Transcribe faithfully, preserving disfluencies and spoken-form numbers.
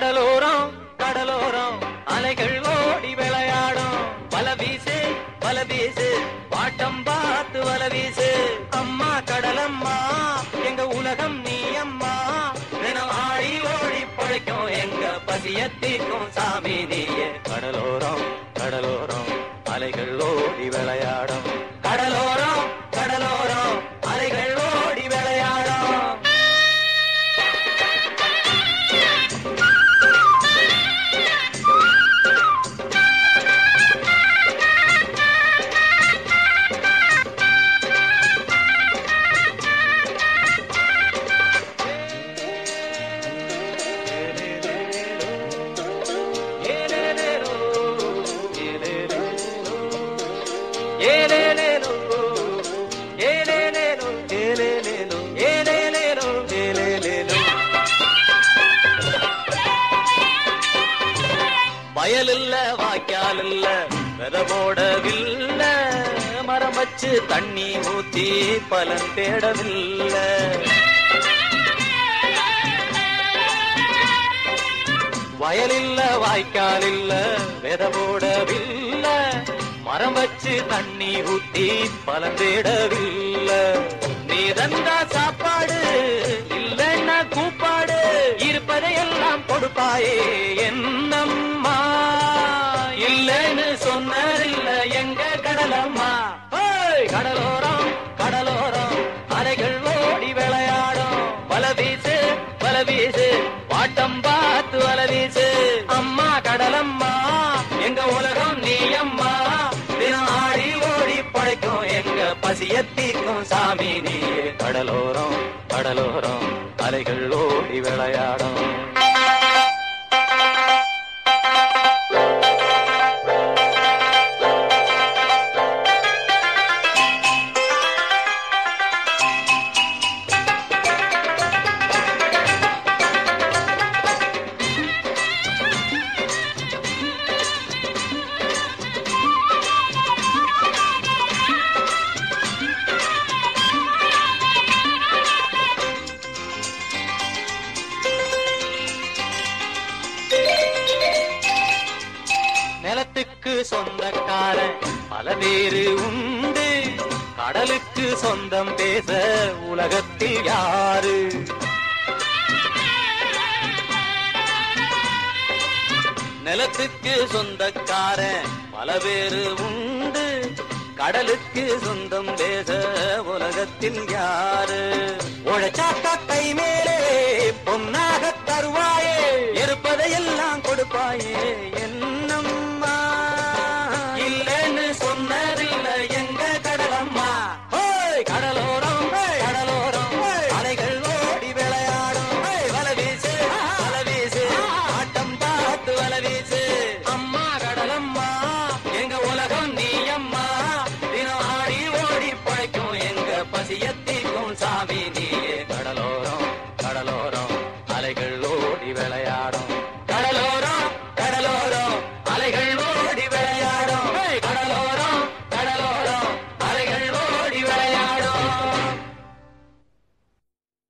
கடலோரம் கடலோரம் அலைகள் ஓடி விளையாடும். வல வீசு வல வீசு பாட்டம் பார்த்து வல வீசு. அம்மா கடலம்மா எங்க உலகம் நீ அம்மா. தினம் ஆடி ஓடி பழைக்கும் எங்க பசியத்திற்கும் சாமி நீயே. கடலோரம் கடலோரம் அலைகள் ஓடி விளையாடும். கடலோரம் கடலோரம் அலைகள் ஓடி விளையாடும். வயல் இல்ல வாய்க்கால் இல்ல வெத போடவில்ல. மரம் வச்சு தண்ணி ஊத்தி பலன் தேடவில்ல. வயல் இல்ல வாய்க்கால் இல்ல வெத போடவில்ல. மரம் வச்சு தண்ணி ஊத்தி பலன் தேடவில்ல. நீ தந்தா சாப்பாடு இல்லன்னா கூப்பாடு. இருப்பதையெல்லாம் கொடுப்பாயே என்னம்மா. இல்லன்னு சொன்னதில்ல எங்க கடலம்மா. கடலோரம் கடலோரம் அலைகள் ஓடி விளையாடும். வல வீசு வல வீசு பாட்டம் பார்த்து வல வீசு. அம்மா கடலம்மா எங்க உலகம் நீ அம்மா. தினம் ஆடி ஓடி பழைக்கும் எங்க பசியத்திற்கும் சாமி நீயே. கடலோரம் கடலோரம் அலைகள் ஓடி விளையாடும். நிலத்துக்கு சொந்தக்காரன் பல பேரு உண்டு. கடலுக்கு சொந்தம் பேச உலகத்தில் யாரு. நிலத்துக்கு சொந்தக்காரன் பல பேரு உண்டு. கடலுக்கு சொந்தம் பேச உலகத்தில் யாரு. உழைச்சாக்கா கை மேலே பொன்னாக தருவாயே. இருப்பதையெல்லாம் கொடுப்பாயே